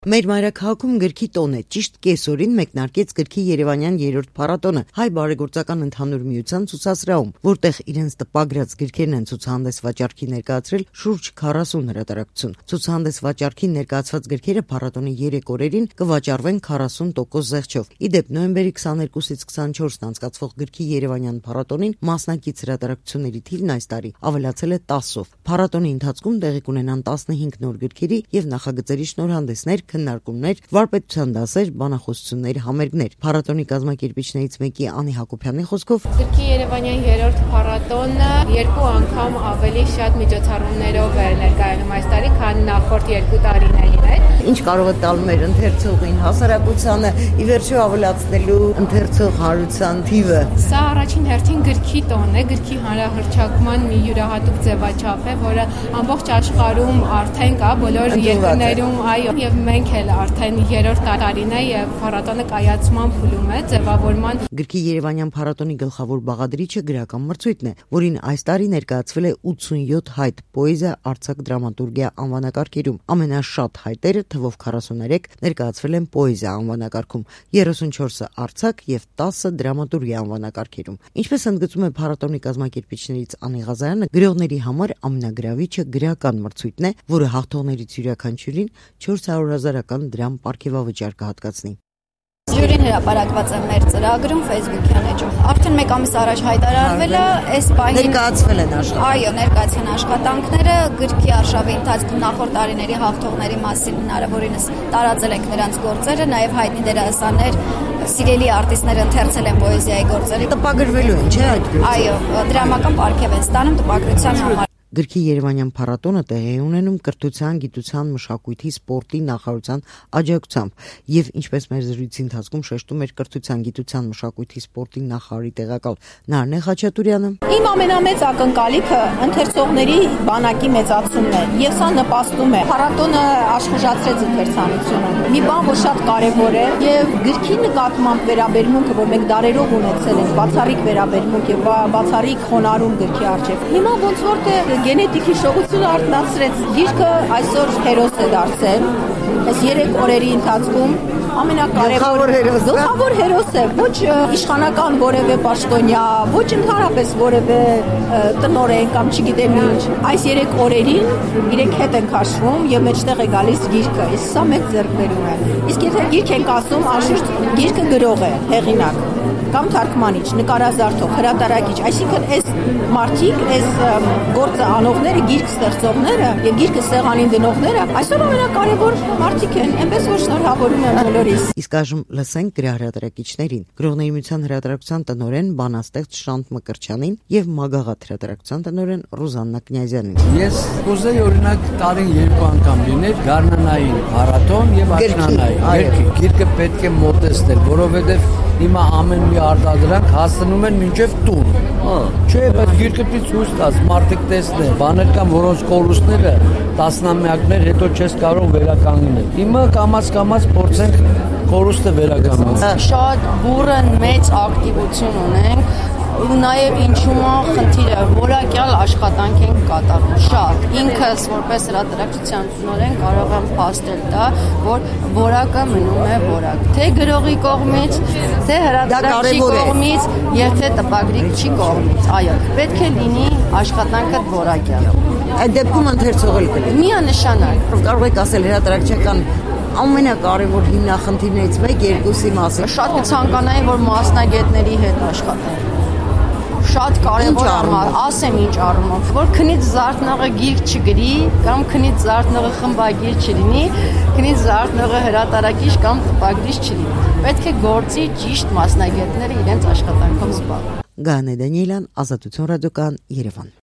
Մեր մայրաքաղաքում գրքի տոն է, ճիշտ կեսօրին մեկնարկեց գրքի երևանյան 3-րդ փառատոնը Հայ բարեգործական ընդհանուր միության ցուցասրահում, որտեղ իրենց տպագրած գրքերն են ցուցահանդես վաճառքի ներկայացրել շուրջ 40 հրատարակություն։ Ցուցահանդես վաճառքին ներկայացված գրքերը փառատոնի 3 օրերին կվաճառվեն 40% զեղչով։ Ի դեպ, նոյեմբերի 22-ից 24-ն անցկացվող գրքի երևանյան փառատոնին մասնակից հրատարակությունների թիվն այս տարի ավելացել է 10-ով։ Փառատոնի ընթացքում տեղի կունենան 15 նոր գրքերի եւ նախագծերի շնորհանդեսներ, քննարկումներ, վարպետության դասեր, բանախոսություններ, համերգներ։ Փառատոնի կազմակերպիչներից մեկի Անի Հակոբյանի խոսքով գրքի երևանյան 3-րդ փառատոնը 2 անգամ ավելի շատ միջոցառումներով է ներկայանում այս տարի, քան նախորդ 2 տարիներին էր։ Ինչ կարող է տալ մեր ընթերցողին, հասարակությանը ի վերջո ավելացնելու ընթերցող հարության թիվը։ Սա առաջին հերթին գրքի տոն է, գրքի հանրահռչակման մի յուրահատուկ ձևաչափ է, որը ամբողջ աշխարհում արդեն կա, բոլոր երկրներում, այո, եւ մենք էլ արդեն 3-րդ տարին է եւ փառատոնը կայացման փուլում է, ձևավորման։ Գրքի երևանյան փառատոնի գլխավոր բաղադրիչը գրական մրցույթն է, որին այս տարի ներկայացվել է 87 հայտ պոեզիա, արձակ, դրամատուրգիա անվանակարգերում։ Ամենաշատ հայտերը թվով 43 ներկայացվել են պոեզիա անվանակարգում, 34-ը արձակ եւ 10-ը դրամատուրգիա անվանակարգերում։ Ինչպես ընդգծում է փառատոնի կազմակերպիչներից Անի Ղազարյանը, գրողների համար ամենագրավիչը գրական մրցույթն է, որը հաղթողներից յուրաքանչյուրին 400,000 դրամ պարգևավճար կհատկացնի։ Ժյուրին հրապարակված է մեր ծրագրում Facebook-յան էջում։ Արդեն 1 ամիս առաջ հայտարարվել է, այս պահին ներկայացվել են աշխատանքները։ Այո, ներկայացան աշխատանքները, գրքի արշավի ընթացքում նախորդ տարիների հաղթողների մասին հնարավորինս տարածել ենք նրանց գործերը, նաև հայտնի դերասաններ, սիրելի արտիստներ ընթերցել են պոեզիայի գործերը։ Տպագրվելու են, չէ՞ այդ գործը։ Այո, դրամական պարգև են ստանում տպագրության համար։ Գրքի երևանյան փառատոնը տեղի է ունենում կրթության, գիտության, մշակույթի, սպորտի նախարարության աջակցությամբ եւ ինչպես մեր զրույցի ընթացքում շեշտում էր կրթության, գիտության, մշակույթի, սպորտի նախարարի տեղակալ Նարնե Խաչատուրյանը։ Իմ ամենամեծ ակնկալիքը ընթերցողների բանակի մեծացումն է եւ սա նպաստում է։ Փառատոնը աշխուժացրեց ընթերցանությունը։ Մի բան, որ շատ կարեւոր է եւ գրքի նկատմամբ վերաբերմունքը, որ մենք դարերով ունեցել ենք, բացառիկ վերաբերմունք եւ բացառիկ խոնարհում գրքի արժեվ։ Հիմա ոնց որ թե գենետիկ հիշողությունը արտնացրեց։ Գիրքը այսօր հերոս է դարձել։ Այս 3 օրերի ընթացքում ամենակարևոր գլխավոր հերոս է, ոչ իշխանական որևէ պաշտոնյա, ոչ ընդհանրապես որևէ տնօրեն կամ չգիտեմ ինչ։ Այս 3 օրերին իրենք հետ են քաշվում եւ մեջտեղ է գալիս գիրքը։ Իսկ սա մեծ ձեռքբերում է։ Իսկ եթե գիրք ենք ասում, անշուշտ գիրքը գրող է, հեղինակ կամ թարգմանիչ, նկարազարդող, հրատարակիչ, այսինքն այս մարդիկ, այս գործը անողները, գիրք ստեղծողները եւ գիրքը սեղանին դնողները այսօր ամենակարևոր մարդիկ են, այնպես որ շնորհավորում եմ բոլորիս։ Իսկ այժմ լսենք գրահրատարակիչներին։ Գրողների միության հրատարակության տնօրեն բանաստեղծ Շանթ Մկրտչյանին եւ Մագաղաթ հրատարակության տնօրեն Ռուզաննա Կնյազյանին։ Ես կուզեի օրինակ տարին 2 անգամ լիներ Գառնանային փառատոն եւ Աշնանային։ Գիրքը պետք է մոտեցնել, որովհետեւ հիմա ամեն մի արտադրանք հասնում են մինչև տուն։ Չէ, բայց գիրքը պիտի ցույց տաս, մարդիկ տեսնեն։ Բաներ կան, որոնց կորուստները տասնամյակներ հետո չես կարող վերականգնել։ Հիմա կամաց փորձենք կորուստը վերականգնել։ Շատ բուրըն մեծ ակտիվություն ունենք ու նաև ինչու՞ խնդիրը որակյալ աշխատանք ենք կատարում շատ ինքս որպես հրատարակչության տնօրեն կարող եմ փաստել դա որ որակը մնում է որակ թե գրողի կողմից թե հրատարակչի կողմից եւ թե տպագրիչի կողմից այո պետք է լինի աշխատանքը որակյալ այդ դեպքում ընթերցողել կլինի միանշանակ կարող եք ասել հրատարակչական ամենակարևոր հիմնախնդիրներից մեկ-երկուսի մասին շատ կցանկանայի որ մասնագետների հետ աշխատել շատ կարևոր է, ասեմ ինչ առումով, որ քնից զարթնողը գիրք չգրի կամ քնից զարթնողը խմբագիր չլինի, քնից զարթնողը հրատարակիչ կամ տպագրիչ չլինի։ Պետք է գործի ճիշտ մասնագետները իրենց աշխատանքով զբաղվեն։ Գանե Դանիելյան, Ազատություն ռադիոկայան, Երևան։